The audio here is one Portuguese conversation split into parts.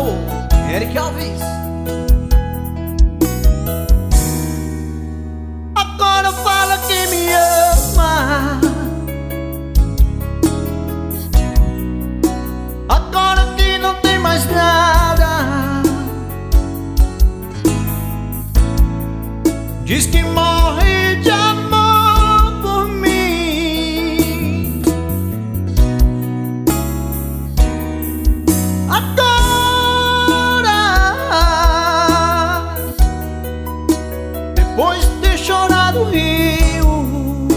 Eric Alves. Agora fala que me ama. Agora que não tem mais nada. Diz que morre de amor por mim. Agora, depois de ter chorado o rio,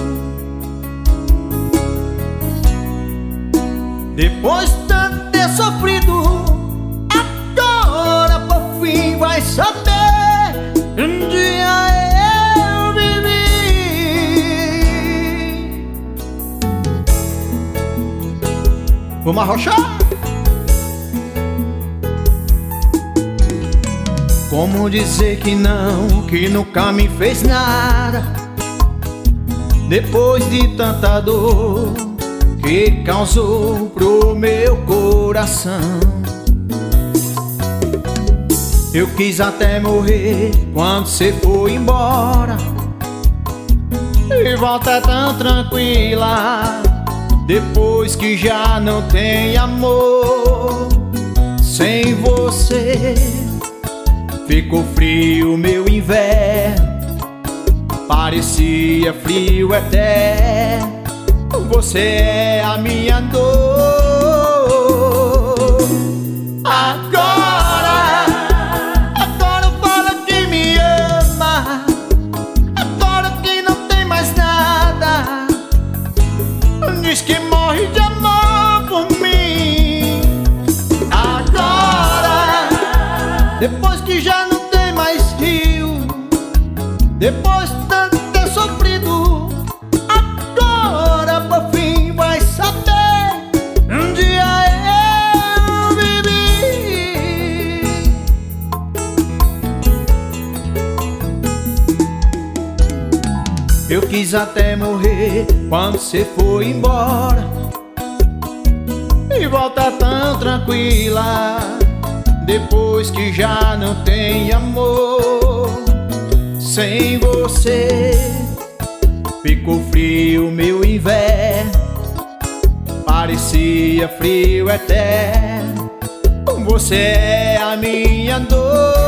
depois de tanto ter sofrido, agora por fim vai saber. Um dia eu vivi. Vamos arrochar? Como dizer que não, que nunca me fez nada, depois de tanta dor que causou pro meu coração. Eu quis até morrer quando cê foi embora, e volta tão tranquila depois que já não tem amor. Sem você ficou frio meu inverno, parecia frio eterno. Você é a minha dor. Agora fala que me ama. Agora que não tem mais nada. Diz que morre de amor por mim. Agora, depois que já não tem mais rio, depois de tanto ter sofrido, agora por fim vai saber. Um dia eu vivi. Eu quis até morrer quando cê foi embora, e volta tão tranquila depois que já não tem amor. Sem você ficou frio meu inverno, parecia frio eterno. Você é a minha dor.